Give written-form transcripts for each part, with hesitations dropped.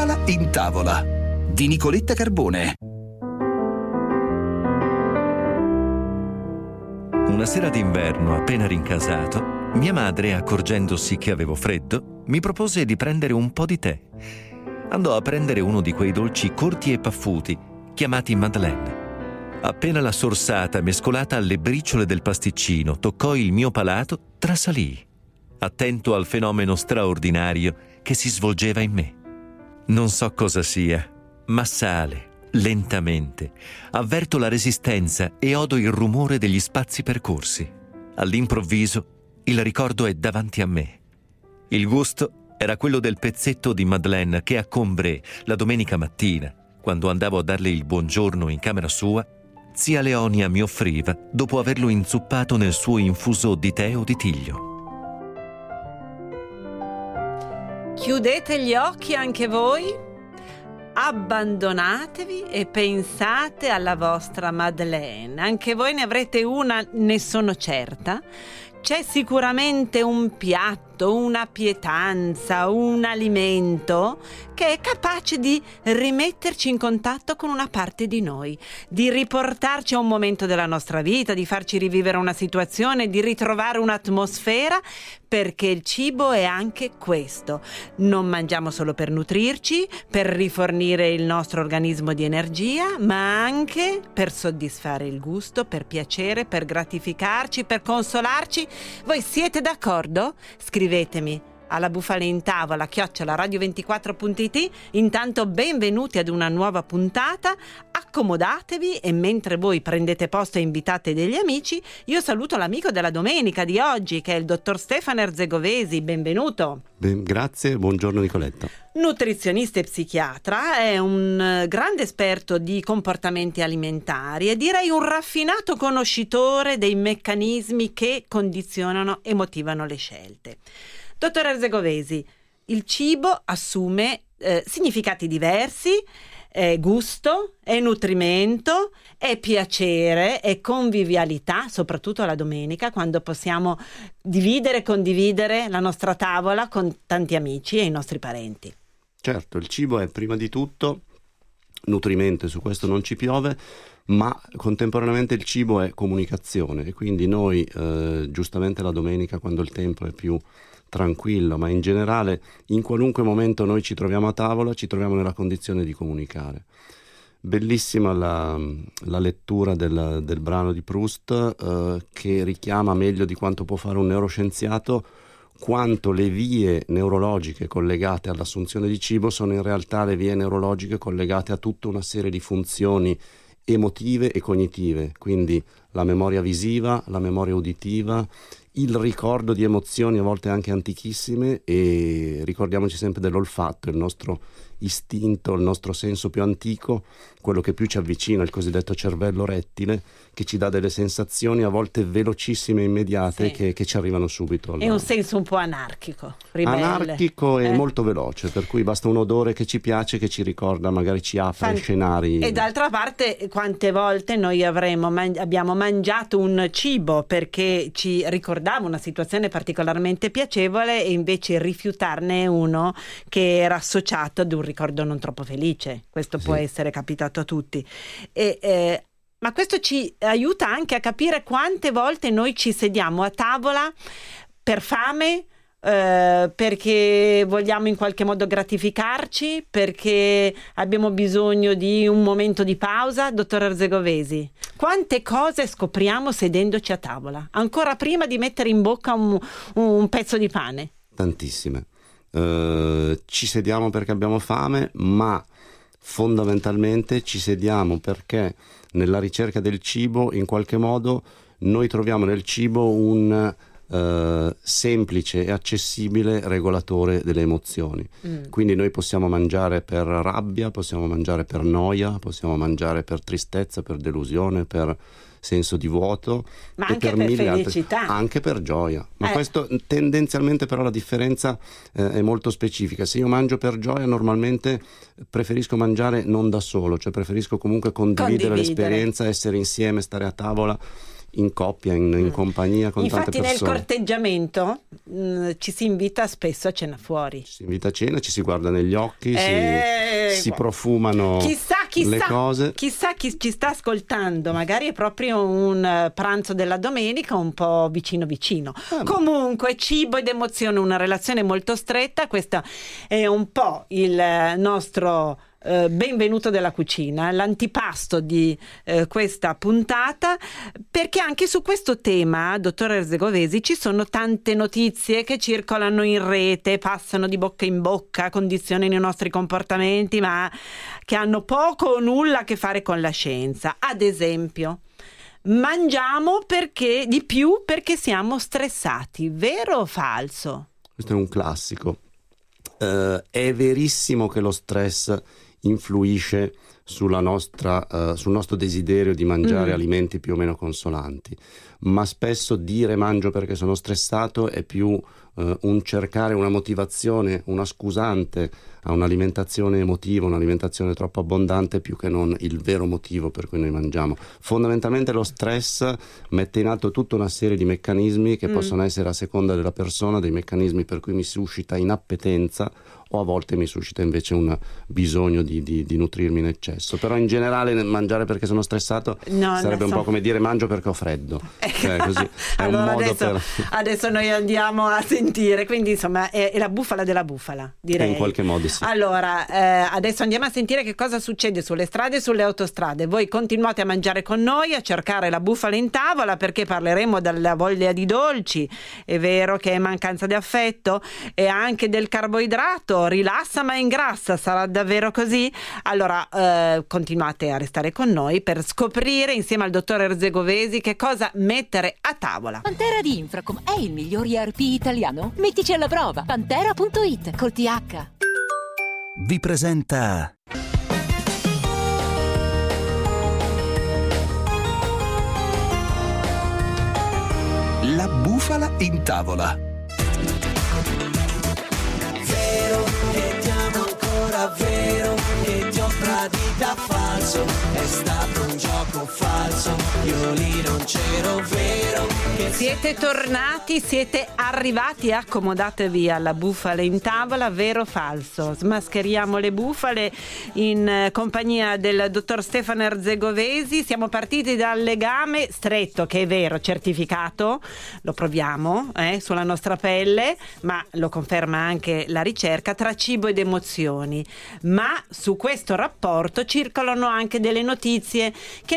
Bufala in tavola di Nicoletta Carbone. Una sera d'inverno, appena rincasato, mia madre, accorgendosi che avevo freddo, mi propose di prendere un po' di tè. Andò a prendere uno di quei dolci corti e paffuti, chiamati Madeleine. Appena la sorsata, mescolata alle briciole del pasticcino, toccò il mio palato, trasalii, attento al fenomeno straordinario che si svolgeva in me. Non so cosa sia, ma sale, lentamente. Avverto la resistenza e odo il rumore degli spazi percorsi. All'improvviso, il ricordo è davanti a me. Il gusto era quello del pezzetto di Madeleine che a Combray, la domenica mattina, quando andavo a darle il buongiorno in camera sua, zia Leonia mi offriva dopo averlo inzuppato nel suo infuso di tè o di tiglio. Chiudete gli occhi anche voi, abbandonatevi e pensate alla vostra Madeleine. Anche voi ne avrete una, ne sono certa. C'è sicuramente un piatto, una pietanza, un alimento che è capace di rimetterci in contatto con una parte di noi, di riportarci a un momento della nostra vita, di farci rivivere una situazione, di ritrovare un'atmosfera, perché il cibo è anche questo. Non mangiamo solo per nutrirci, per rifornire il nostro organismo di energia, ma anche per soddisfare il gusto, per piacere, per gratificarci, per consolarci. Voi siete d'accordo? Scrivetemi alla bufalintavola@radio24.it. Intanto benvenuti ad una nuova puntata, accomodatevi e mentre voi prendete posto e invitate degli amici, io saluto l'amico della domenica di oggi che è il dottor Stefano Erzegovesi. Benvenuto. Grazie, buongiorno Nicoletta. Nutrizionista e psichiatra, è un grande esperto di comportamenti alimentari e direi un raffinato conoscitore dei meccanismi che condizionano e motivano le scelte. Dottor Erzegovesi, il cibo assume significati diversi, è gusto, è nutrimento, è piacere, è convivialità, soprattutto la domenica, quando possiamo dividere e condividere la nostra tavola con tanti amici e i nostri parenti. Certo, il cibo è prima di tutto nutrimento e su questo non ci piove, ma contemporaneamente il cibo è comunicazione e quindi noi giustamente la domenica, quando il tempo è più tranquillo, ma in generale in qualunque momento noi ci troviamo a tavola, ci troviamo nella condizione di comunicare. Bellissima la lettura del brano di Proust che richiama meglio di quanto può fare un neuroscienziato quanto le vie neurologiche collegate all'assunzione di cibo sono in realtà le vie neurologiche collegate a tutta una serie di funzioni emotive e cognitive, quindi la memoria visiva, la memoria uditiva, il ricordo di emozioni a volte anche antichissime, e ricordiamoci sempre dell'olfatto, il nostro istinto, il nostro senso più antico, quello che più ci avvicina, il cosiddetto cervello rettile, che ci dà delle sensazioni a volte velocissime e immediate, sì, che ci arrivano subito. È un senso un po' anarchico, ribelle. Anarchico e molto veloce, per cui basta un odore che ci piace, che ci ricorda, magari ci apre scenari. E d'altra parte, quante volte noi abbiamo mangiato un cibo perché ci ricordava una situazione particolarmente piacevole e invece rifiutarne uno che era associato ad un ricordo non troppo felice. Questo può essere capitato a tutti. Ma questo ci aiuta anche a capire quante volte noi ci sediamo a tavola per fame, perché vogliamo in qualche modo gratificarci, perché abbiamo bisogno di un momento di pausa. Dottor Erzegovesi, quante cose scopriamo sedendoci a tavola, ancora prima di mettere in bocca un pezzo di pane? Tantissime. Ci sediamo perché abbiamo fame, ma fondamentalmente ci sediamo perché nella ricerca del cibo in qualche modo noi troviamo nel cibo un semplice e accessibile regolatore delle emozioni. Quindi noi possiamo mangiare per rabbia, possiamo mangiare per noia, possiamo mangiare per tristezza, per delusione, per senso di vuoto, ma e anche per mille felicità, anche per gioia. Ma questo tendenzialmente, però la differenza è molto specifica. Se io mangio per gioia, normalmente preferisco mangiare non da solo, cioè preferisco comunque condividere l'esperienza, essere insieme, stare a tavola. in coppia, in compagnia con Infatti tante persone. nel corteggiamento ci si invita spesso a cena fuori. Ci si invita a cena, ci si guarda negli occhi, si profumano chissà le cose. Chissà chi ci sta ascoltando, magari è proprio un pranzo della domenica un po' vicino. Comunque cibo ed emozione, una relazione molto stretta. Questo è un po' il nostro benvenuto della cucina, l'antipasto di questa puntata, perché anche su questo tema, dottor Erzegovesi, ci sono tante notizie che circolano in rete, passano di bocca in bocca, condizionano i nostri comportamenti, ma che hanno poco o nulla a che fare con la scienza. Ad esempio, mangiamo di più perché siamo stressati, vero o falso? Questo è un classico. È verissimo che lo stress influisce sul nostro desiderio di mangiare alimenti più o meno consolanti, ma spesso dire mangio perché sono stressato è più un cercare una motivazione, una scusante a un'alimentazione emotiva, un'alimentazione troppo abbondante, più che non il vero motivo per cui noi mangiamo. Fondamentalmente lo stress mette in atto tutta una serie di meccanismi che possono essere, a seconda della persona, dei meccanismi per cui mi suscita inappetenza o a volte mi suscita invece un bisogno di nutrirmi in eccesso. Però in generale mangiare perché sono stressato sarebbe un po' come dire mangio perché ho freddo. Così è allora un modo adesso noi andiamo a sentire, quindi insomma è la bufala della bufala, direi. In qualche modo sì. Allora adesso andiamo a sentire che cosa succede sulle strade e sulle autostrade. Voi continuate a mangiare con noi, a cercare la bufala in tavola, perché parleremo della voglia di dolci. È vero che è mancanza di affetto, e anche del carboidrato. Rilassa ma ingrassa, sarà davvero così? Allora continuate a restare con noi per scoprire insieme al dottor Erzegovesi che cosa mettere a tavola. Pantera di Infracom è il miglior ERP italiano? Mettici alla prova. Pantera.it col TH. Vi presenta la bufala in tavola. Vero che ti amo ancora, vero che ti ho tradita, falso, è stato un gioco falso, io lì non c'ero, vero che Siete tornati, siete arrivati, accomodatevi alla bufala in tavola, vero o falso? Smascheriamo le bufale in compagnia del dottor Stefano Erzegovesi. Siamo partiti dal legame stretto, che è vero, certificato, lo proviamo sulla nostra pelle, ma lo conferma anche la ricerca, tra cibo ed emozioni. Ma su questo rapporto circolano anche delle notizie che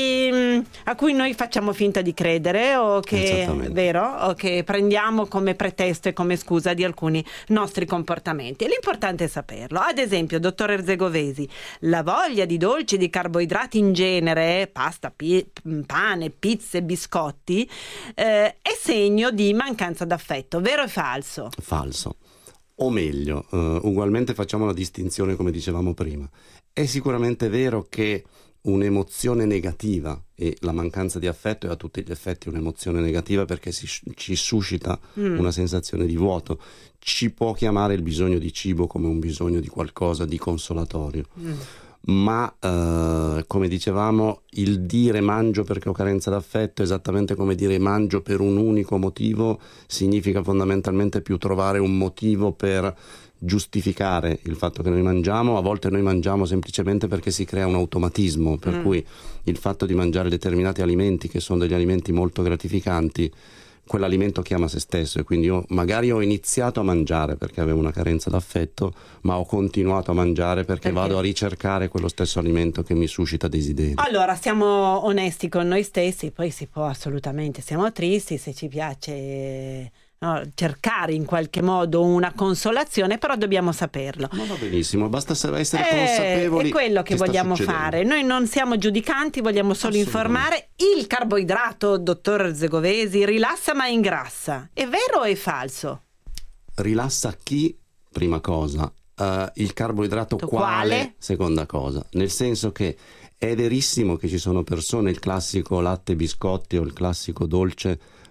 a cui noi facciamo finta di credere, o che vero, o che prendiamo come pretesto e come scusa di alcuni nostri comportamenti. E l'importante è saperlo. Ad esempio, dottor Erzegovesi, la voglia di dolci, di carboidrati in genere, pasta, pane, pizze, biscotti, è segno di mancanza d'affetto, vero o falso? Falso. O meglio, ugualmente facciamo una distinzione, come dicevamo prima. È sicuramente vero che un'emozione negativa, e la mancanza di affetto è a tutti gli effetti un'emozione negativa, perché ci suscita una sensazione di vuoto. Ci può chiamare il bisogno di cibo come un bisogno di qualcosa di consolatorio. Ma come dicevamo, il dire mangio perché ho carenza d'affetto, esattamente come dire mangio per un unico motivo, significa fondamentalmente più trovare un motivo per giustificare il fatto che noi mangiamo. A volte noi mangiamo semplicemente perché si crea un automatismo, per cui il fatto di mangiare determinati alimenti, che sono degli alimenti molto gratificanti, quell'alimento chiama se stesso, e quindi io magari ho iniziato a mangiare perché avevo una carenza d'affetto, ma ho continuato a mangiare perché vado a ricercare quello stesso alimento che mi suscita desideri. Allora, siamo onesti con noi stessi, poi si può assolutamente, siamo tristi se ci piace cercare in qualche modo una consolazione, però dobbiamo saperlo. Ma va benissimo, basta essere consapevoli. È quello che vogliamo fare. Noi non siamo giudicanti, vogliamo solo informare. Il carboidrato, dottor Erzegovesi, rilassa ma ingrassa. È vero o è falso? Rilassa chi? Prima cosa. Il carboidrato quale? Seconda cosa. Nel senso che è verissimo che ci sono persone, il classico latte biscotti o il classico dolce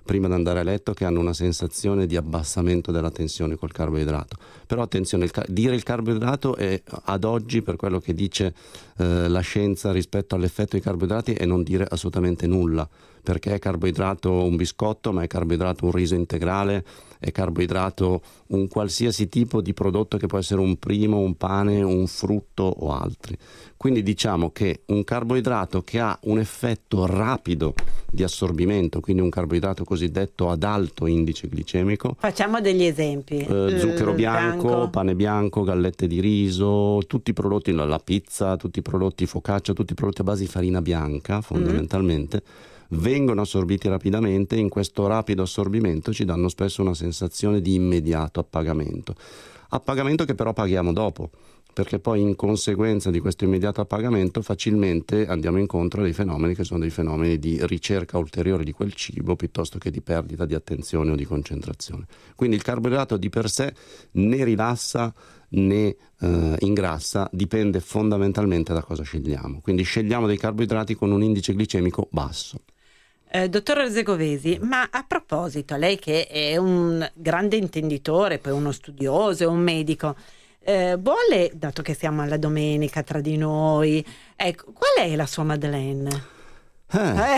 prima di andare a letto che hanno una sensazione di abbassamento della tensione col carboidrato. Però attenzione, dire il carboidrato è ad oggi, per quello che dice la scienza rispetto all'effetto dei carboidrati, è non dire assolutamente nulla, perché è carboidrato un biscotto, ma è carboidrato un riso integrale, è carboidrato un qualsiasi tipo di prodotto che può essere un primo, un pane, un frutto o altri. Quindi diciamo che un carboidrato che ha un effetto rapido di assorbimento, quindi un carboidrato cosiddetto ad alto indice glicemico. Facciamo degli esempi. Zucchero bianco, pane bianco, gallette di riso, tutti i prodotti, la pizza, tutti i prodotti focaccia, tutti i prodotti a base di farina bianca fondamentalmente, vengono assorbiti rapidamente. In questo rapido assorbimento ci danno spesso una sensazione di immediato appagamento che però paghiamo dopo, perché poi in conseguenza di questo immediato appagamento facilmente andiamo incontro a dei fenomeni che sono dei fenomeni di ricerca ulteriore di quel cibo piuttosto che di perdita di attenzione o di concentrazione. Quindi il carboidrato di per sé né rilassa né ingrassa, dipende fondamentalmente da cosa scegliamo. Quindi scegliamo dei carboidrati con un indice glicemico basso. Dottor Erzegovesi, ma a proposito, lei che è un grande intenditore, poi uno studioso, un medico, vuole, dato che siamo alla domenica tra di noi, ecco, qual è la sua Madeleine? La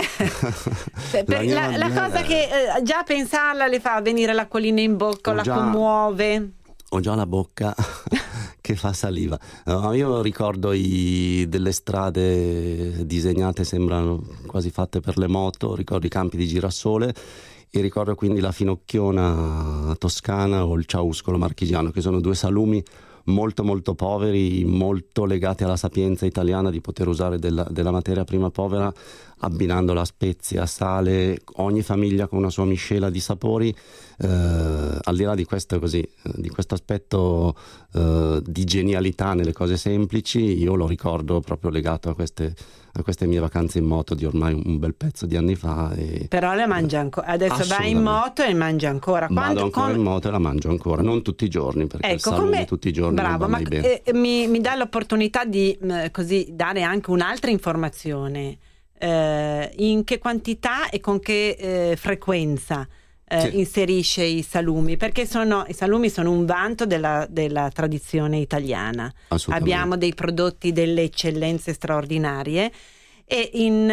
cosa che già pensarla le fa venire l'acquolina in bocca, la commuove. Ho già la bocca che fa saliva. Io ricordo delle strade disegnate, sembrano quasi fatte per le moto, ricordo i campi di girasole e ricordo quindi la finocchiona toscana o il ciauscolo marchigiano, che sono due salumi molto molto poveri, molto legati alla sapienza italiana di poter usare della materia prima povera, abbinandola a spezie, a sale, ogni famiglia con una sua miscela di sapori. Al di là di questo di questo aspetto di genialità nelle cose semplici, io lo ricordo proprio legato a queste mie vacanze in moto di ormai un bel pezzo di anni fa. Però le mangia ancora, adesso va in moto e mangia ancora. Vado ancora in moto e la mangio ancora, non tutti i giorni, perché il salume tutti i giorni bravo, non va mai bene. Mi dà l'opportunità di così dare anche un'altra informazione. In che quantità e con che frequenza inserisce i salumi, perché i salumi sono un vanto della tradizione italiana. Abbiamo dei prodotti delle eccellenze straordinarie e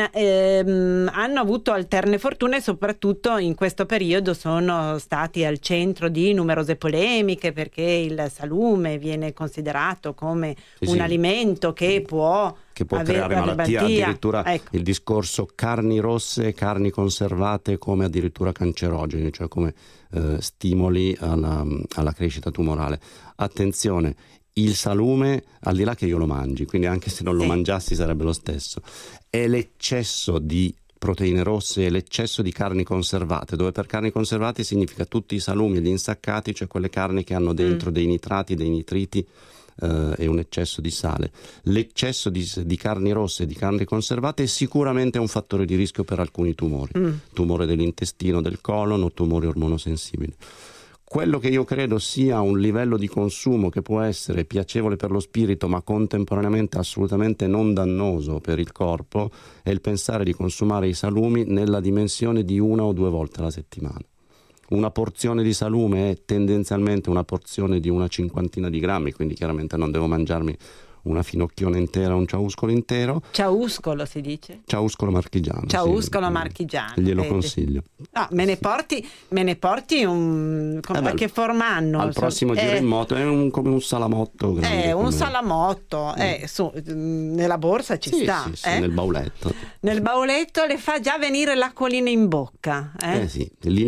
hanno avuto alterne fortune, soprattutto in questo periodo sono stati al centro di numerose polemiche, perché il salume viene considerato come un alimento che può creare malattia, addirittura il discorso carni rosse, carni conservate come addirittura cancerogeni, cioè come stimoli alla crescita tumorale. Attenzione, il salume, al di là che io lo mangi, quindi anche se non lo mangiassi sarebbe lo stesso, è l'eccesso di proteine rosse e l'eccesso di carni conservate, dove per carni conservate significa tutti i salumi e gli insaccati, cioè quelle carni che hanno dentro dei nitrati, dei nitriti e un eccesso di sale. L'eccesso di carni rosse e di carni conservate è sicuramente un fattore di rischio per alcuni tumori, tumore dell'intestino, del colon o tumori ormonosensibili. Quello che io credo sia un livello di consumo che può essere piacevole per lo spirito ma contemporaneamente assolutamente non dannoso per il corpo è il pensare di consumare i salumi nella dimensione di 1 o 2 volte alla settimana. Una porzione di salume è tendenzialmente una porzione di una cinquantina di grammi, quindi chiaramente non devo mangiarmi una finocchiona intera, un ciauscolo intero. Ciauscolo si dice? Ciauscolo marchigiano. Ciauscolo marchigiano. Glielo consiglio. No, me ne porti un... che forma hanno? Al prossimo giro in moto è come un salamotto. Salamotto, nella borsa ci sta. Sì, nel bauletto. Nel bauletto le fa già venire l'acquolina in bocca. Sì,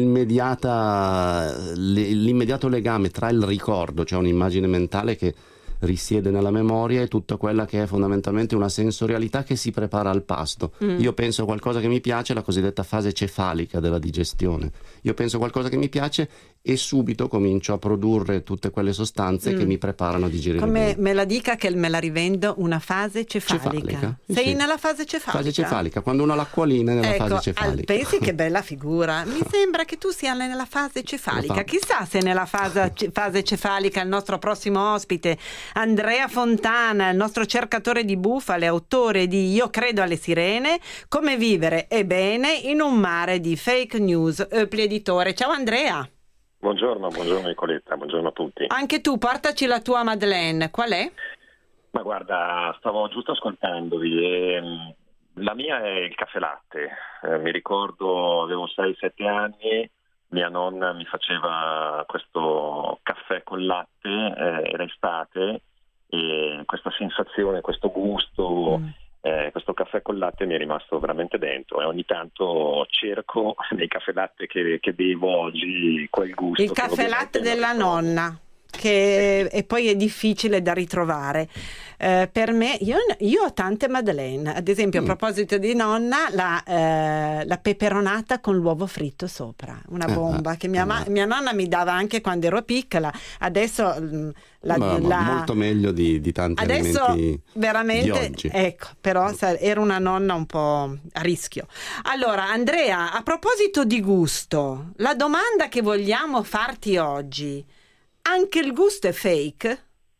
l'immediato legame tra il ricordo, cioè un'immagine mentale che risiede nella memoria, e tutta quella che è fondamentalmente una sensorialità che si prepara al pasto. Io penso a qualcosa che mi piace, la cosiddetta fase cefalica della digestione. Io penso a qualcosa che mi piace e subito comincio a produrre tutte quelle sostanze che mi preparano a digerire come bene. Me la dica che me la rivendo una fase cefalica. Sei nella fase cefalica? Fase cefalica, quando uno ha l'acquolina è nella fase cefalica. Pensi che bella figura. Mi sembra che tu sia nella fase cefalica. Chissà se nella fase cefalica il nostro prossimo ospite Andrea Fontana, il nostro cercatore di bufale, autore di Io credo alle sirene, come vivere è bene in un mare di fake news, Eupli Editore. Ciao Andrea. Buongiorno Nicoletta, buongiorno a tutti. Anche tu, portaci la tua Madeleine, qual è? Ma guarda, stavo giusto ascoltandovi e la mia è il caffè latte. Mi ricordo, avevo 6-7 anni, mia nonna mi faceva questo caffè col latte, era estate, e questa sensazione, questo gusto, questo caffè col latte mi è rimasto veramente dentro, e ogni tanto cerco nei caffè latte che bevo oggi quel gusto. Il caffè latte della nonna, che e poi è difficile da ritrovare. Per me, io ho tante Madeleine, ad esempio a proposito di nonna, la peperonata con l'uovo fritto sopra, una bomba che mia nonna mi dava anche quando ero piccola. Adesso molto meglio di tanti adesso alimenti veramente di oggi. Ecco, però era una nonna un po' a rischio. Allora Andrea, a proposito di gusto, la domanda che vogliamo farti oggi: anche il gusto è fake?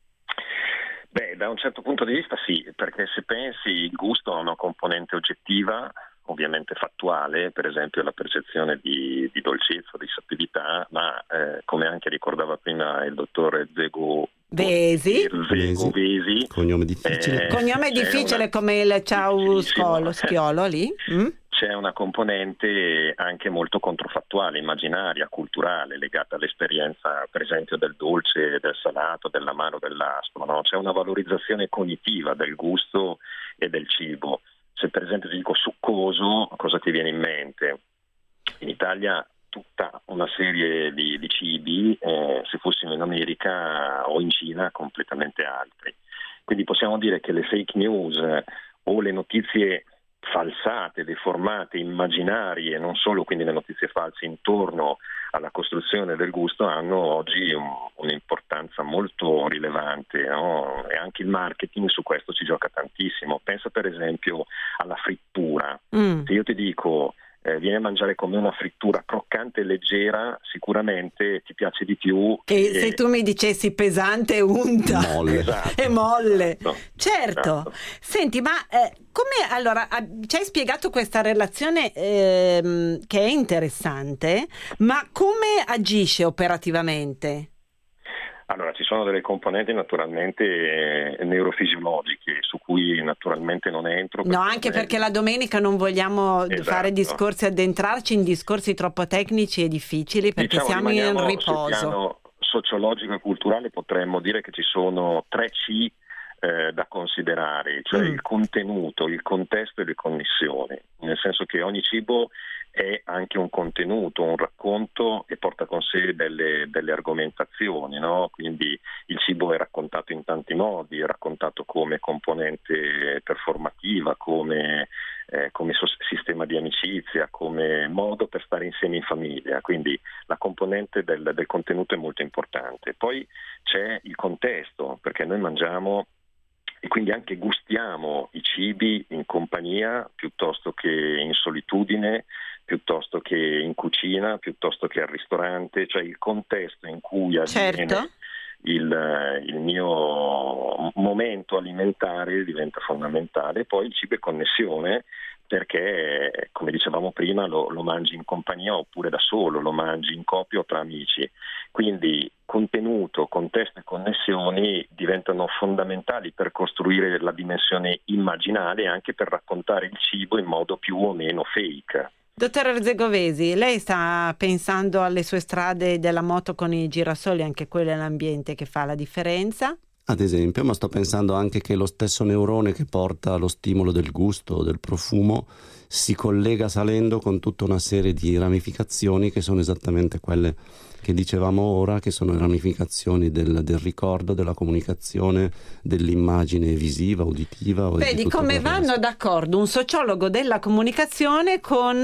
Beh, da un certo punto di vista sì, perché se pensi, il gusto ha una componente oggettiva, ovviamente fattuale, per esempio la percezione di dolcezza, di sapidità, ma come anche ricordava prima il dottore Zego Vesi, cognome difficile. Cognome difficile come il Schiolo lì. C'è una componente anche molto controfattuale, immaginaria, culturale, legata all'esperienza, per esempio, del dolce, del salato, dell'amaro, dell'aspro, no? C'è una valorizzazione cognitiva del gusto e del cibo. Se per esempio ti dico succoso, cosa ti viene in mente? In Italia tutta una serie di cibi, se fossimo in America o in Cina, completamente altri. Quindi possiamo dire che le fake news o le notizie falsate, deformate, immaginarie, non solo quindi le notizie false intorno alla costruzione del gusto, hanno oggi un'importanza molto rilevante, no? E anche il marketing su questo ci gioca tantissimo. Pensa per esempio alla frittura. Se io ti dico vieni a mangiare con me una frittura croccante e leggera, sicuramente ti piace di più che se tu mi dicessi pesante e unta e molle. Certo. Senti, ma come allora ci hai spiegato questa relazione che è interessante, ma come agisce operativamente? Allora, ci sono delle componenti naturalmente neurofisiologiche su cui naturalmente non entro. No, anche perché la domenica non vogliamo fare discorsi, addentrarci in discorsi troppo tecnici e difficili, perché siamo in riposo. Sul piano sociologico e culturale potremmo dire che ci sono 3 C da considerare, cioè il contenuto, il contesto e le connessioni, nel senso che ogni cibo è anche un contenuto, un racconto, e porta con sé delle argomentazioni, no? Quindi il cibo è raccontato in tanti modi, è raccontato come componente performativa, come sistema di amicizia, come modo per stare insieme in famiglia, quindi la componente del contenuto è molto importante. Poi c'è il contesto, perché noi mangiamo e quindi anche gustiamo i cibi in compagnia piuttosto che in solitudine, piuttosto che in cucina, piuttosto che al ristorante, cioè il contesto in cui avviene il mio momento alimentare diventa fondamentale. Poi il cibo è connessione, perché come dicevamo prima lo mangi in compagnia oppure da solo, lo mangi in coppia o tra amici, quindi contenuto, contesto e connessioni diventano fondamentali per costruire la dimensione immaginale e anche per raccontare il cibo in modo più o meno fake. Dottor Zegovesi, lei sta pensando alle sue strade della moto con i girasoli, anche quello è l'ambiente che fa la differenza? Ad esempio, ma sto pensando anche che lo stesso neurone che porta allo stimolo del gusto, del profumo, si collega salendo con tutta una serie di ramificazioni che sono esattamente quelle che dicevamo ora, che sono le ramificazioni del ricordo, della comunicazione, dell'immagine visiva, uditiva. Vedi come vanno d'accordo un sociologo della comunicazione con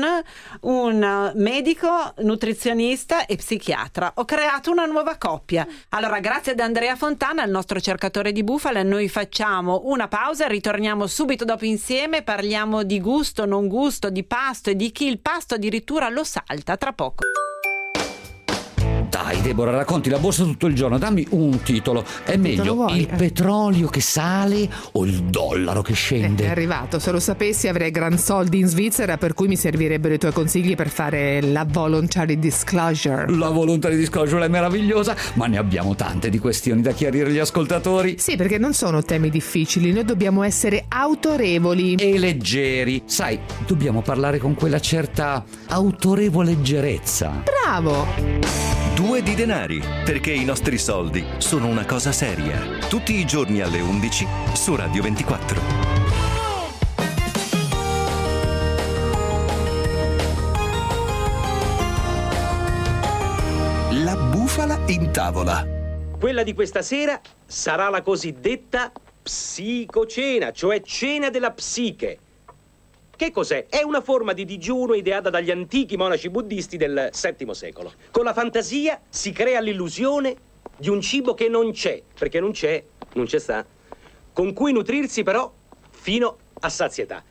un medico, nutrizionista e psichiatra. Ho creato una nuova coppia. Allora, grazie ad Andrea Fontana, il nostro cercatore di bufale. Noi facciamo una pausa, ritorniamo subito dopo insieme, parliamo di gusto, non gusto, di pasto e di chi il pasto addirittura lo salta. Tra poco. Dai Deborah, racconti la borsa tutto il giorno, dammi un titolo. È meglio vuoi? il petrolio che sale o il dollaro che scende? È arrivato, se lo sapessi avrei gran soldi in Svizzera, per cui mi servirebbero i tuoi consigli per fare la voluntary disclosure. La voluntary disclosure è meravigliosa, ma ne abbiamo tante di questioni da chiarire agli ascoltatori. Sì, perché non sono temi difficili, noi dobbiamo essere autorevoli E leggeri. Sai, dobbiamo parlare con quella certa autorevole leggerezza. Bravo! 2 di denari, perché i nostri soldi sono una cosa seria. Tutti i giorni alle 11 su Radio 24. La bufala in tavola. Quella di questa sera sarà la cosiddetta psicocena, cioè cena della psiche. Che cos'è? È una forma di digiuno ideata dagli antichi monaci buddisti del VII secolo. Con la fantasia si crea l'illusione di un cibo che non c'è, perché non c'è sta, con cui nutrirsi però fino a sazietà.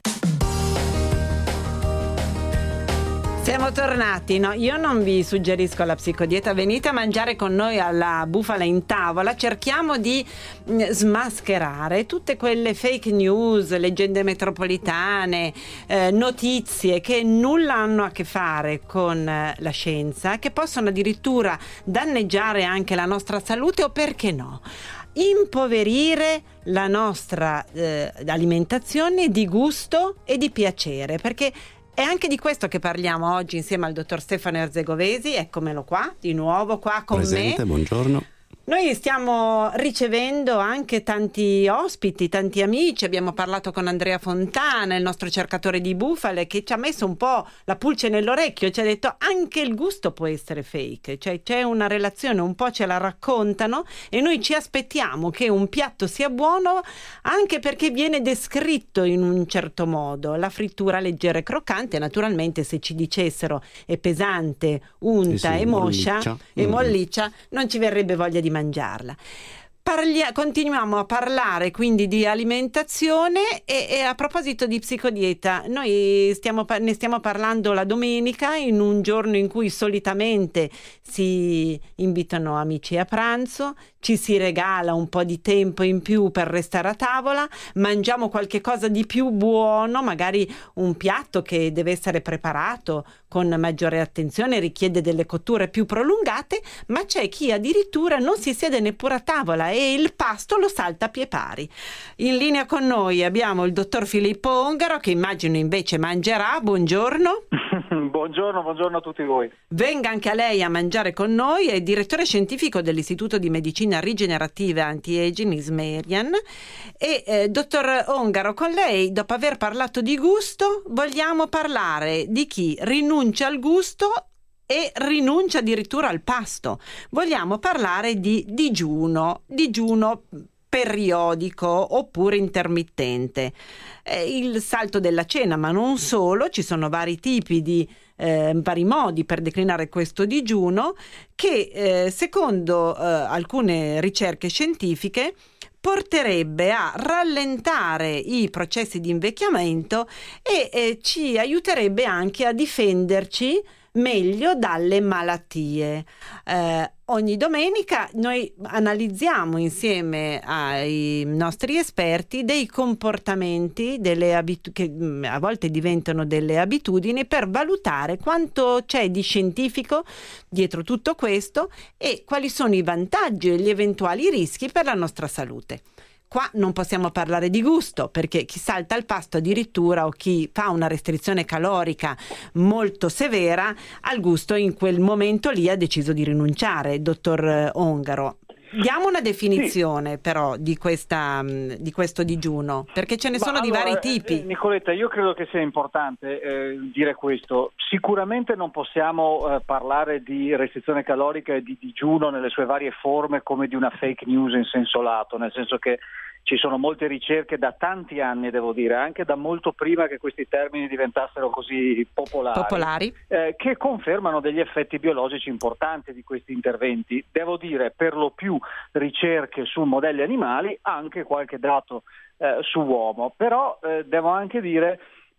Siamo tornati, no? Io non vi suggerisco la psicodieta, venite a mangiare con noi alla bufala in tavola, cerchiamo di smascherare tutte quelle fake news, leggende metropolitane, notizie che nulla hanno a che fare con la scienza, che possono addirittura danneggiare anche la nostra salute o, perché no, impoverire la nostra alimentazione di gusto e di piacere, perché è anche di questo che parliamo oggi insieme al dottor Stefano Erzegovesi. Eccomelo qua, di nuovo qua con Presente, me. buongiorno. Noi stiamo ricevendo anche tanti ospiti, tanti amici. Abbiamo parlato con Andrea Fontana, il nostro cercatore di bufale, che ci ha messo un po' la pulce nell'orecchio, ci ha detto anche il gusto può essere fake, cioè c'è una relazione, un po' ce la raccontano e noi ci aspettiamo che un piatto sia buono anche perché viene descritto in un certo modo, la frittura leggera e croccante. Naturalmente se ci dicessero è pesante, unta e moscia e molliccia, non ci verrebbe voglia di mangiarla. Continuiamo a parlare quindi di alimentazione e a proposito di psicodieta, noi ne stiamo parlando la domenica, in un giorno in cui solitamente si invitano amici a pranzo, ci si regala un po' di tempo in più per restare a tavola, mangiamo qualche cosa di più buono, magari un piatto che deve essere preparato con maggiore attenzione, richiede delle cotture più prolungate, ma c'è chi addirittura non si siede neppure a tavola e il pasto lo salta a pie pari. In linea con noi abbiamo il dottor Filippo Ongaro, che immagino invece mangerà. Buongiorno. Buongiorno a tutti voi. Venga anche a lei a mangiare con noi, è direttore scientifico dell'Istituto di Medicina Rigenerativa Anti-Aging Ismerian. E dottor Ongaro, con lei, dopo aver parlato di gusto, vogliamo parlare di chi rinuncia al gusto e rinuncia addirittura al pasto. Vogliamo parlare di digiuno periodico oppure intermittente. Il salto della cena, ma non solo, ci sono vari tipi di vari modi per declinare questo digiuno che secondo alcune ricerche scientifiche porterebbe a rallentare i processi di invecchiamento e ci aiuterebbe anche a difenderci meglio dalle malattie. Ogni domenica noi analizziamo insieme ai nostri esperti dei comportamenti, che a volte diventano delle abitudini, per valutare quanto c'è di scientifico dietro tutto questo e quali sono i vantaggi e gli eventuali rischi per la nostra salute. Qua non possiamo parlare di gusto, perché chi salta il pasto addirittura o chi fa una restrizione calorica molto severa al gusto in quel momento lì ha deciso di rinunciare. Dottor Ongaro, diamo una definizione però di questo digiuno, perché ce ne sono di vari tipi. Nicoletta, io credo che sia importante dire questo. Sicuramente non possiamo parlare di restrizione calorica e di digiuno nelle sue varie forme come di una fake news in senso lato, nel senso che ci sono molte ricerche da tanti anni, devo dire, anche da molto prima che questi termini diventassero così popolari. Che confermano degli effetti biologici importanti di questi interventi. Devo dire, per lo più ricerche su modelli animali, anche qualche dato su uomo, però devo anche dire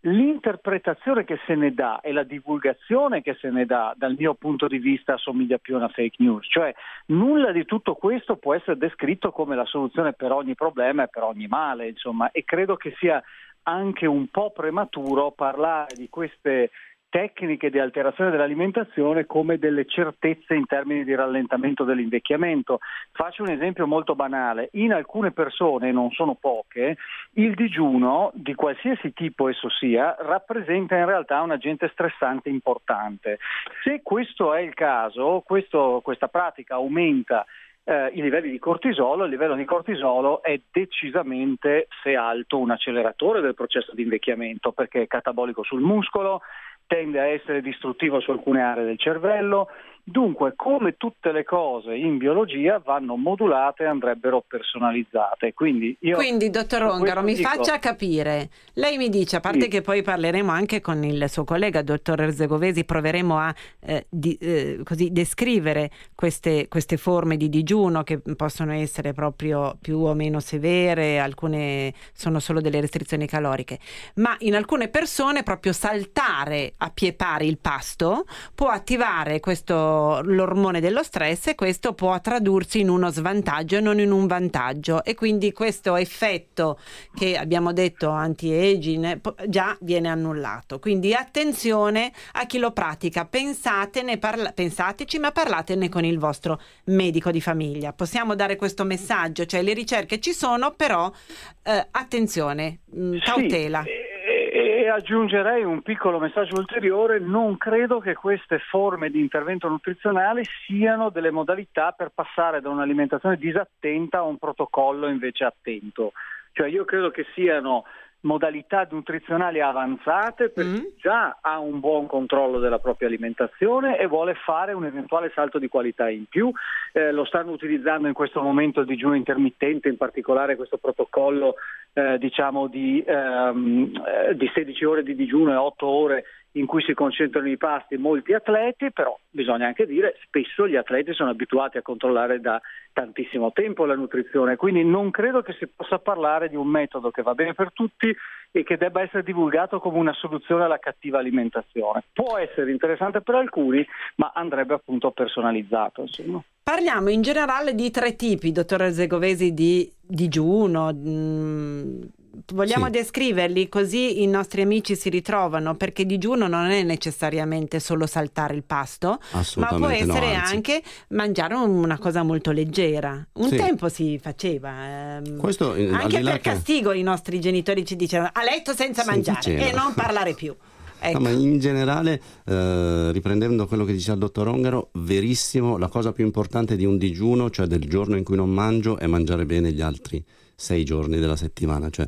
L'interpretazione che se ne dà e la divulgazione che se ne dà, dal mio punto di vista, assomiglia più a una fake news, cioè nulla di tutto questo può essere descritto come la soluzione per ogni problema e per ogni male, insomma, e credo che sia anche un po' prematuro parlare di queste tecniche di alterazione dell'alimentazione come delle certezze in termini di rallentamento dell'invecchiamento. Faccio un esempio molto banale: in alcune persone, non sono poche, il digiuno di qualsiasi tipo esso sia rappresenta in realtà un agente stressante importante. Se questo è il caso, questa pratica aumenta i livelli di cortisolo. Il livello di cortisolo è decisamente, se alto, un acceleratore del processo di invecchiamento, perché è catabolico sul muscolo, tende a essere distruttivo su alcune aree del cervello. Dunque, come tutte le cose in biologia, vanno modulate e andrebbero personalizzate. Quindi, dottor Ongaro, mi faccia capire. Lei mi dice, a parte che poi parleremo anche con il suo collega, dottor Erzegovesi, proveremo a così descrivere queste forme di digiuno che possono essere proprio più o meno severe, alcune sono solo delle restrizioni caloriche, ma in alcune persone proprio saltare a pie pari il pasto può attivare l'ormone dello stress, e questo può tradursi in uno svantaggio e non in un vantaggio, e quindi questo effetto che abbiamo detto anti-aging già viene annullato. Quindi attenzione a chi lo pratica, pensateci, ma parlatene con il vostro medico di famiglia. Possiamo dare questo messaggio, cioè le ricerche ci sono, però attenzione, cautela. E aggiungerei un piccolo messaggio ulteriore: non credo che queste forme di intervento nutrizionale siano delle modalità per passare da un'alimentazione disattenta a un protocollo invece attento. Cioè io credo che siano modalità nutrizionali avanzate per chi già ha un buon controllo della propria alimentazione e vuole fare un eventuale salto di qualità in più. Lo stanno utilizzando in questo momento il digiuno intermittente, in particolare questo protocollo di 16 ore di digiuno e 8 ore in cui si concentrano i pasti molti atleti, però bisogna anche dire spesso gli atleti sono abituati a controllare da tantissimo tempo la nutrizione, quindi non credo che si possa parlare di un metodo che va bene per tutti e che debba essere divulgato come una soluzione alla cattiva alimentazione. Può essere interessante per alcuni, ma andrebbe appunto personalizzato, insomma. Parliamo in generale di 3 tipi, dottor Erzegovesi, di digiuno. Vogliamo descriverli così i nostri amici si ritrovano, perché digiuno non è necessariamente solo saltare il pasto, ma può essere anche mangiare una cosa molto leggera. Un tempo si faceva, questo, anche per castigo i nostri genitori ci dicevano a letto senza mangiare e non parlare più. Ecco. No, ma in generale, riprendendo quello che diceva il dottor Ongaro, verissimo, la cosa più importante di un digiuno, cioè del giorno in cui non mangio, è mangiare bene gli altri 6 giorni della settimana. Cioè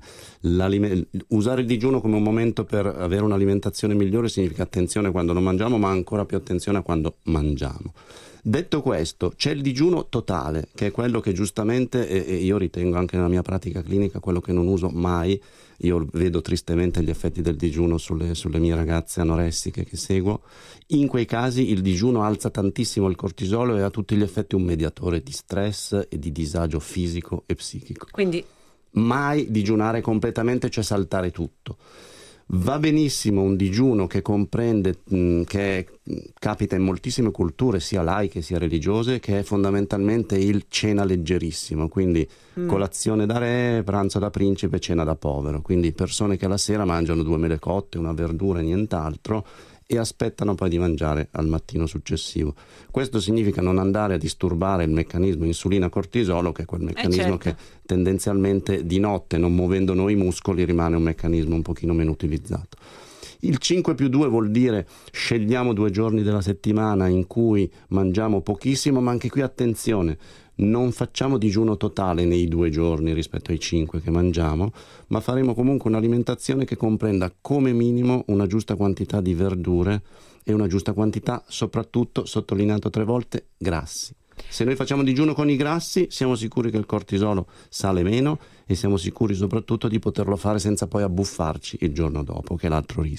usare il digiuno come un momento per avere un'alimentazione migliore significa attenzione quando non mangiamo, ma ancora più attenzione a quando mangiamo. Detto questo, c'è il digiuno totale, che è quello che giustamente, e io ritengo anche nella mia pratica clinica, quello che non uso mai. Io vedo tristemente gli effetti del digiuno sulle mie ragazze anoressiche che seguo. In quei casi il digiuno alza tantissimo il cortisolo e ha a tutti gli effetti un mediatore di stress e di disagio fisico e psichico. Quindi mai digiunare completamente, cioè saltare tutto. Va benissimo un digiuno che comprende, capita in moltissime culture, sia laiche sia religiose, che è fondamentalmente il cena leggerissimo, quindi colazione da re, pranzo da principe, cena da povero, quindi persone che la sera mangiano 2 mele cotte, una verdura e nient'altro, e aspettano poi di mangiare al mattino successivo. Questo significa non andare a disturbare il meccanismo insulina-cortisolo, che è quel meccanismo che tendenzialmente di notte, non muovendo noi i muscoli, rimane un meccanismo un pochino meno utilizzato. Il 5+2 vuol dire scegliamo 2 giorni della settimana in cui mangiamo pochissimo, ma anche qui attenzione, non facciamo digiuno totale nei 2 giorni rispetto ai 5 che mangiamo, ma faremo comunque un'alimentazione che comprenda come minimo una giusta quantità di verdure e una giusta quantità, soprattutto, sottolineato 3 volte, grassi. Se noi facciamo digiuno con i grassi, siamo sicuri che il cortisolo sale meno e siamo sicuri soprattutto di poterlo fare senza poi abbuffarci il giorno dopo, che è l'altro rischio.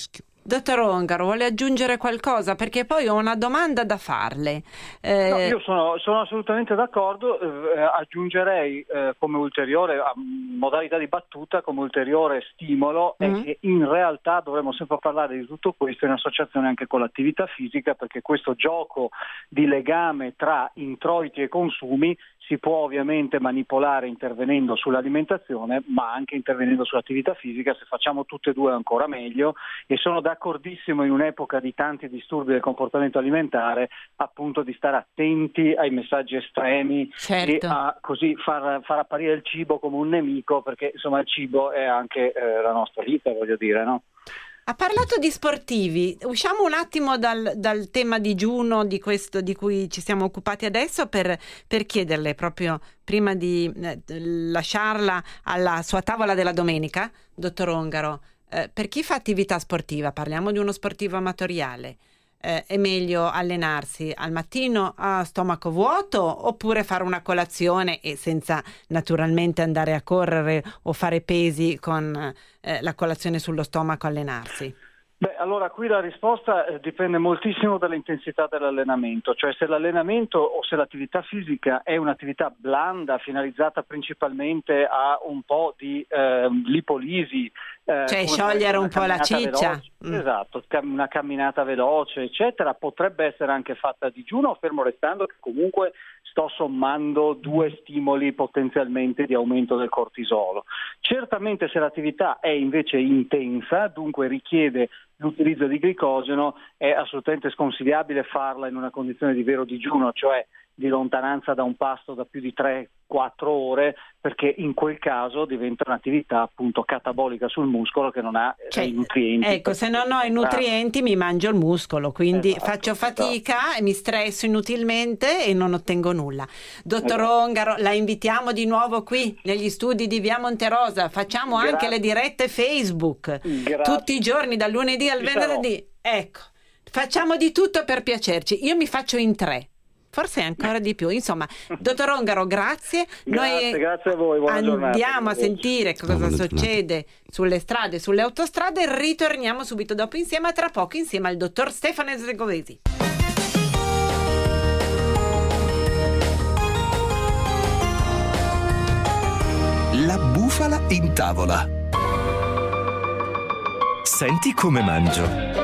Dottor Ongaro, vuole aggiungere qualcosa? Perché poi ho una domanda da farle. No, io sono assolutamente d'accordo, aggiungerei come ulteriore modalità di battuta, come ulteriore stimolo, è che in realtà dovremmo sempre parlare di tutto questo in associazione anche con l'attività fisica, perché questo gioco di legame tra introiti e consumi si può ovviamente manipolare intervenendo sull'alimentazione, ma anche intervenendo sull'attività fisica. Se facciamo tutte e due ancora meglio, e sono d'accordissimo in un'epoca di tanti disturbi del comportamento alimentare appunto di stare attenti ai messaggi estremi, certo, e a così far apparire il cibo come un nemico, perché insomma il cibo è anche la nostra vita, voglio dire, no? Ha parlato di sportivi, usciamo un attimo dal tema digiuno di questo di cui ci siamo occupati adesso per chiederle, proprio prima di lasciarla alla sua tavola della domenica, dottor Ongaro, per chi fa attività sportiva, parliamo di uno sportivo amatoriale, è meglio allenarsi al mattino a stomaco vuoto oppure fare una colazione e senza naturalmente andare a correre o fare pesi con la colazione sullo stomaco allenarsi? Beh, allora qui la risposta dipende moltissimo dall'intensità dell'allenamento, cioè se l'allenamento o se l'attività fisica è un'attività blanda finalizzata principalmente a un po' di lipolisi, cioè sciogliere un po' la ciccia, esatto, una camminata veloce eccetera, potrebbe essere anche fatta a digiuno, fermo restando che comunque sto sommando due stimoli potenzialmente di aumento del cortisolo. Certamente se l'attività è invece intensa, dunque richiede l'utilizzo di glicogeno, è assolutamente sconsigliabile farla in una condizione di vero digiuno, cioè di lontananza da un pasto da più di 3-4 ore, perché in quel caso diventa un'attività appunto catabolica sul muscolo che non ha i nutrienti. Ecco, se non ho i nutrienti mi mangio il muscolo, quindi faccio fatica e mi stresso inutilmente e non ottengo nulla. Dottor Ongaro, la invitiamo di nuovo qui negli studi di Via Monterosa, facciamo anche le dirette Facebook tutti i giorni dal lunedì al venerdì. Ecco, facciamo di tutto per piacerci. Io mi faccio in 3. Forse ancora di più. Insomma, dottor Ongaro, grazie. Noi grazie a voi, buona giornata. Andiamo a sentire cosa succede sulle strade, sulle autostrade e ritorniamo subito dopo insieme, tra poco, insieme al dottor Stefano Zegovesi. La bufala in tavola. Senti come mangio.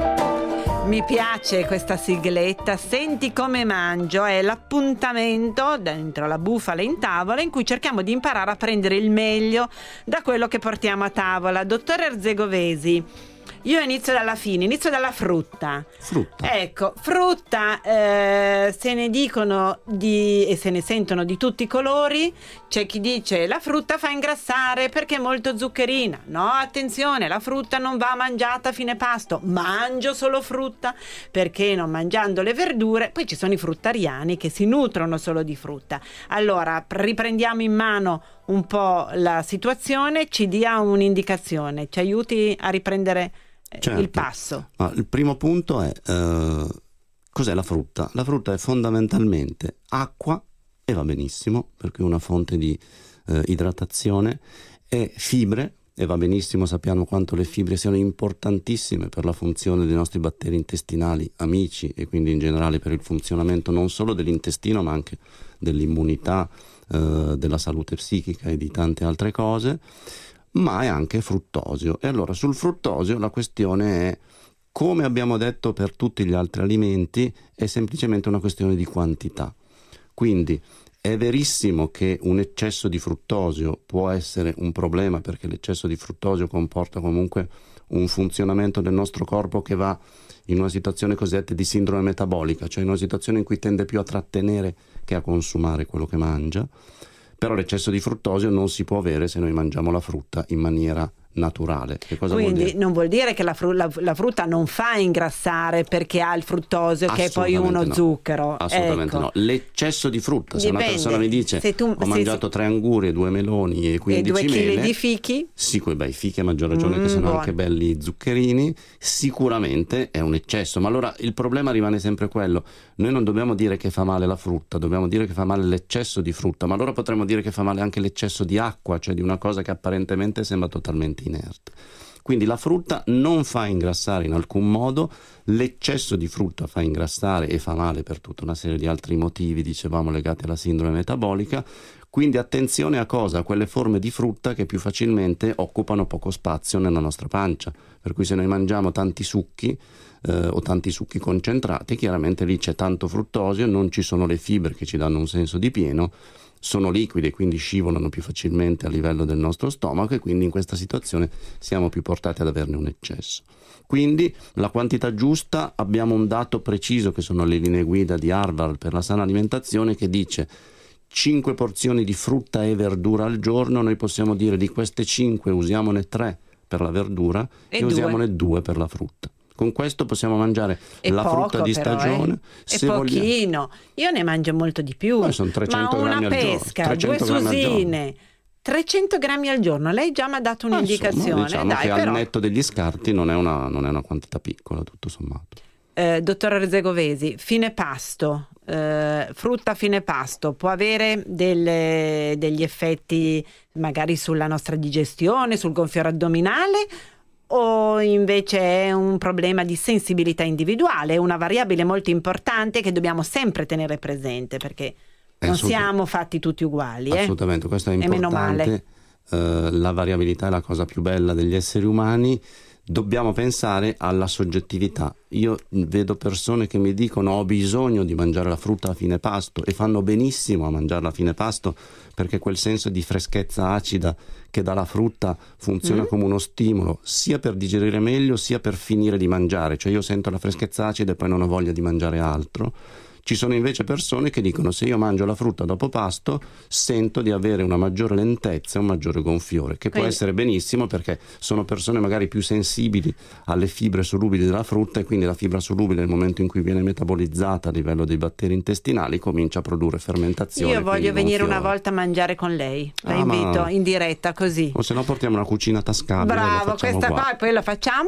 Mi piace questa sigletta, Senti come mangio, è l'appuntamento dentro la bufala in tavola in cui cerchiamo di imparare a prendere il meglio da quello che portiamo a tavola. Dottor Zegovesi, io inizio dalla fine, inizio dalla frutta. Ecco, frutta, se ne dicono e se ne sentono di tutti i colori. C'è chi dice la frutta fa ingrassare perché è molto zuccherina. No, attenzione, la frutta non va mangiata a fine pasto. Mangio solo frutta perché non mangiando le verdure. Poi ci sono i fruttariani che si nutrono solo di frutta. Allora, riprendiamo in mano un po' la situazione, ci dia un'indicazione, ci aiuti a riprendere il passo. Il primo punto è cos'è la frutta? La frutta è fondamentalmente acqua, e va benissimo perché è una fonte di idratazione, e fibre, e va benissimo, sappiamo quanto le fibre siano importantissime per la funzione dei nostri batteri intestinali amici e quindi in generale per il funzionamento non solo dell'intestino ma anche dell'immunità, della salute psichica e di tante altre cose, ma è anche fruttosio. E allora sul fruttosio la questione è, come abbiamo detto per tutti gli altri alimenti, è semplicemente una questione di quantità. Quindi è verissimo che un eccesso di fruttosio può essere un problema, perché l'eccesso di fruttosio comporta comunque un funzionamento del nostro corpo che va in una situazione cosiddetta di sindrome metabolica, cioè in una situazione in cui tende più a trattenere che a consumare quello che mangia. Però l'eccesso di fruttosio non si può avere se noi mangiamo la frutta in maniera naturale. Che cosa Quindi vuol dire? Non vuol dire che la frutta non fa ingrassare perché ha il fruttosio, che è poi uno zucchero. Assolutamente no. L'eccesso di frutta, se una persona mi dice ho mangiato 3 angurie, 2 meloni e 15 2 mele, chili di fichi, sì, i fichi a maggior ragione che sono anche belli zuccherini, sicuramente è un eccesso. Ma allora il problema rimane sempre quello: noi non dobbiamo dire che fa male la frutta, dobbiamo dire che fa male l'eccesso di frutta, ma allora potremmo dire che fa male anche l'eccesso di acqua, cioè di una cosa che apparentemente sembra totalmente inerte. Quindi la frutta non fa ingrassare in alcun modo, l'eccesso di frutta fa ingrassare e fa male per tutta una serie di altri motivi, dicevamo, legati alla sindrome metabolica. Quindi attenzione a cosa? A quelle forme di frutta che più facilmente occupano poco spazio nella nostra pancia, per cui se noi mangiamo tanti succhi o tanti succhi concentrati, chiaramente lì c'è tanto fruttosio, non ci sono le fibre che ci danno un senso di pieno, sono liquidi e quindi scivolano più facilmente a livello del nostro stomaco, e quindi in questa situazione siamo più portati ad averne un eccesso. Quindi la quantità giusta, abbiamo un dato preciso che sono le linee guida di Harvard per la sana alimentazione, che dice 5 porzioni di frutta e verdura al giorno. Noi possiamo dire di queste 5 usiamone 3 per la verdura e usiamone 2 per la frutta. Con questo possiamo mangiare la frutta di stagione. È pochino. Io ne mangio molto di più. Sono 300 ma una grammi pesca, al giorno. 2 susine, 300 grammi al giorno. Lei già mi ha dato un'indicazione. Insomma, diciamo che al netto degli scarti non è una quantità piccola, tutto sommato. Dottor Arzegovesi, fine pasto, frutta a fine pasto può avere degli effetti magari sulla nostra digestione, sul gonfiore addominale, o invece è un problema di sensibilità individuale? È una variabile molto importante che dobbiamo sempre tenere presente, perché non siamo fatti tutti uguali. Assolutamente, questo è importante. E meno male. La variabilità è la cosa più bella degli esseri umani. Dobbiamo pensare alla soggettività. Io vedo persone che mi dicono: ho bisogno di mangiare la frutta a fine pasto, e fanno benissimo a mangiarla a fine pasto, perché quel senso di freschezza acida che dà la frutta funziona come uno stimolo, sia per digerire meglio sia per finire di mangiare. Cioè io sento la freschezza acida e poi non ho voglia di mangiare altro. Ci sono invece persone che dicono: se io mangio la frutta dopo pasto sento di avere una maggiore lentezza e un maggiore gonfiore, che può essere benissimo, perché sono persone magari più sensibili alle fibre solubili della frutta, e quindi la fibra solubile nel momento in cui viene metabolizzata a livello dei batteri intestinali comincia a produrre fermentazione. Io voglio venire una volta a mangiare con lei, la invito in diretta, così. O se no portiamo una cucina tascabile. Bravo, questa qua e poi la facciamo.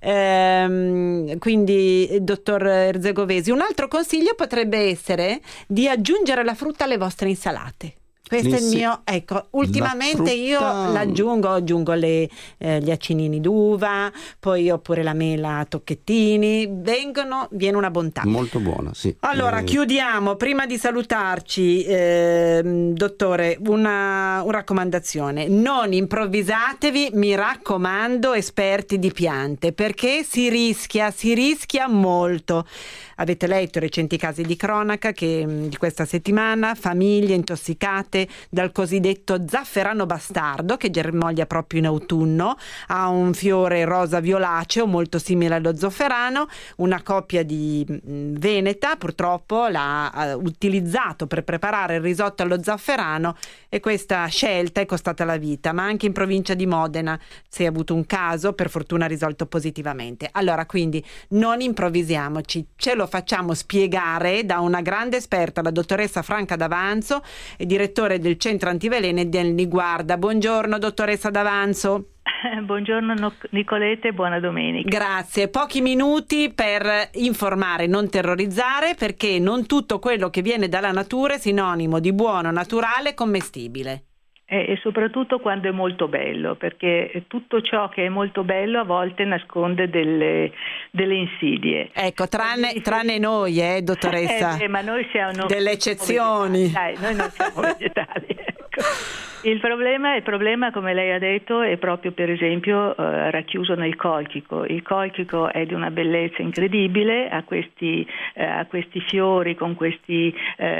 Quindi dottor Arzegovesi, un altro consiglio potrebbe essere di aggiungere la frutta alle vostre insalate. Questo è il mio, ecco, ultimamente io aggiungo gli acinini d'uva, poi oppure la mela a tocchettini, viene una bontà. Molto buona, sì. Allora, chiudiamo, prima di salutarci, dottore, una raccomandazione: non improvvisatevi, mi raccomando, esperti di piante, perché si rischia molto. Avete letto i recenti casi di cronaca di questa settimana, famiglie intossicate dal cosiddetto zafferano bastardo, che germoglia proprio in autunno, ha un fiore rosa violaceo molto simile allo zafferano. Una coppia di veneta purtroppo l'ha utilizzato per preparare il risotto allo zafferano, e questa scelta è costata la vita. Ma anche in provincia di Modena si è avuto un caso, per fortuna risolto positivamente. Allora, quindi non improvvisiamoci, ce lo facciamo spiegare da una grande esperta, la dottoressa Franca D'Avanzo, e direttore del centro antiveleni del Niguarda. Buongiorno dottoressa D'Avanzo. Buongiorno Nicolette, buona domenica. Grazie, pochi minuti per informare, non terrorizzare, perché non tutto quello che viene dalla natura è sinonimo di buono, naturale, commestibile. E soprattutto quando è molto bello, perché tutto ciò che è molto bello a volte nasconde delle insidie. Ecco, tranne noi, dottoressa. Ma noi siamo delle eccezioni. Dai, noi non siamo vegetali. Ecco. Il problema, come lei ha detto, è proprio, per esempio, racchiuso nel colchico. Il colchico è di una bellezza incredibile, ha questi fiori con questi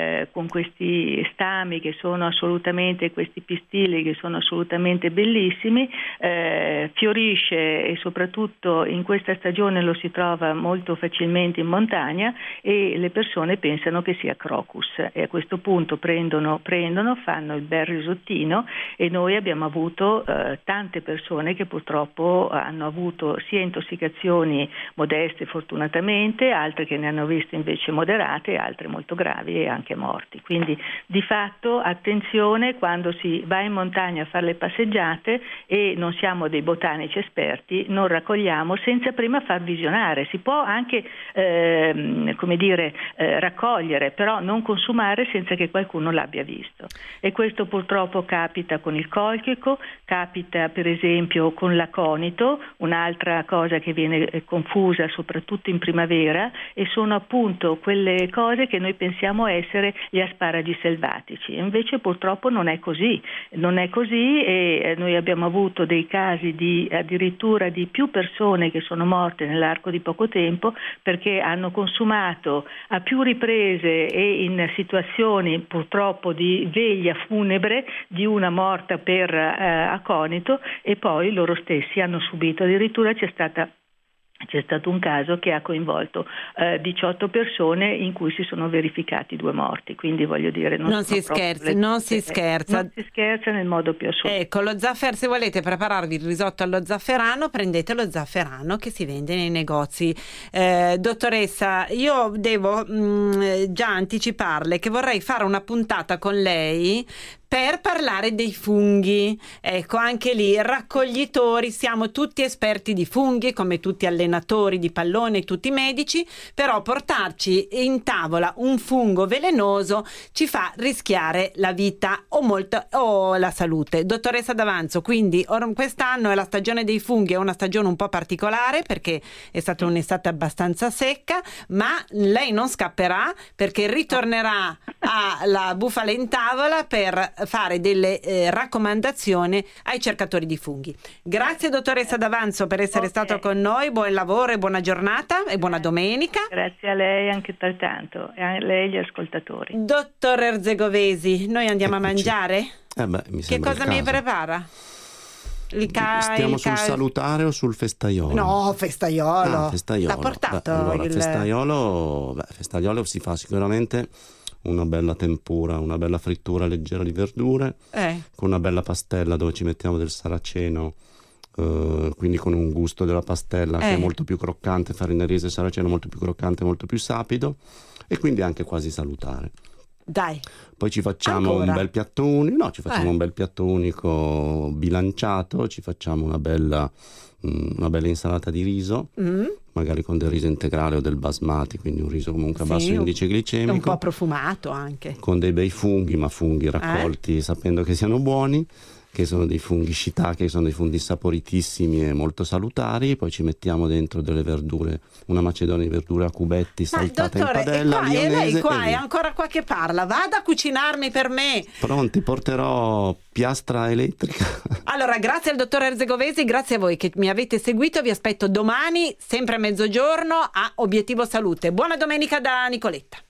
stami che sono assolutamente, questi pistili che sono assolutamente bellissimi, fiorisce, e soprattutto in questa stagione lo si trova molto facilmente in montagna, e le persone pensano che sia crocus, e a questo punto prendono, fanno il bel risottino, e noi abbiamo avuto tante persone che purtroppo hanno avuto sia intossicazioni modeste fortunatamente, altre che ne hanno viste invece moderate, altre molto gravi e anche morti. Quindi di fatto attenzione quando si va in montagna a fare le passeggiate e non siamo dei botanici esperti, non raccogliamo senza prima far visionare. Si può anche raccogliere, però non consumare senza che qualcuno l'abbia visto, e questo purtroppo capita con il colchico, capita per esempio con l'aconito, un'altra cosa che viene confusa soprattutto in primavera, e sono appunto quelle cose che noi pensiamo essere gli asparagi selvatici. Invece purtroppo non è così e noi abbiamo avuto dei casi addirittura di più persone che sono morte nell'arco di poco tempo perché hanno consumato a più riprese e in situazioni purtroppo di veglia funebre di una morta per aconito, e poi loro stessi hanno subito, addirittura c'è stato un caso che ha coinvolto 18 persone in cui si sono verificati 2 morti, quindi voglio dire non si scherza nel modo più assoluto. Ecco, se volete prepararvi il risotto allo zafferano, prendete lo zafferano che si vende nei negozi. Dottoressa, io devo già anticiparle che vorrei fare una puntata con lei per parlare dei funghi. Ecco, anche lì raccoglitori, siamo tutti esperti di funghi come tutti allenatori di pallone, tutti medici, però portarci in tavola un fungo velenoso ci fa rischiare la vita o la salute. Dottoressa D'Avanzo, quindi quest'anno è la stagione dei funghi, è una stagione un po' particolare perché è stata un'estate abbastanza secca, ma lei non scapperà perché ritornerà alla Bufala in tavola per fare delle raccomandazioni ai cercatori di funghi. Grazie dottoressa D'Avanzo per essere stato con noi, buon lavoro e buona giornata e buona domenica. Grazie a lei anche altrettanto, e a lei e gli ascoltatori. Dottor Erzegovesi, noi andiamo a mangiare? Che cosa mi prepara? Stiamo sul salutare o sul festaiolo? No, festaiolo. Festaiolo. L'ha portato festaiolo si fa sicuramente una bella tempura, una bella frittura leggera di verdure, con una bella pastella dove ci mettiamo del saraceno, quindi con un gusto della pastella che è molto più croccante, farinarese e saraceno molto più croccante, molto più sapido, e quindi anche quasi salutare. Dai. Poi ci facciamo un bel piatto unico, un bel piatto unico bilanciato, ci facciamo una bella insalata di riso, magari con del riso integrale o del basmati, quindi un riso comunque a basso indice glicemico, un po' profumato anche, con dei bei funghi, ma funghi raccolti sapendo che siano buoni, che sono dei funghi shiitake, che sono dei funghi saporitissimi e molto salutari. Poi ci mettiamo dentro delle verdure, una macedonia di verdure a cubetti saltate in padella e lei qua è ancora qua che parla, vada a cucinarmi per me. Pronti, porterò piastra elettrica. Allora, grazie al dottor Erzegovesi, grazie a voi che mi avete seguito, vi aspetto domani sempre a mezzogiorno a Obiettivo Salute. Buona domenica da Nicoletta.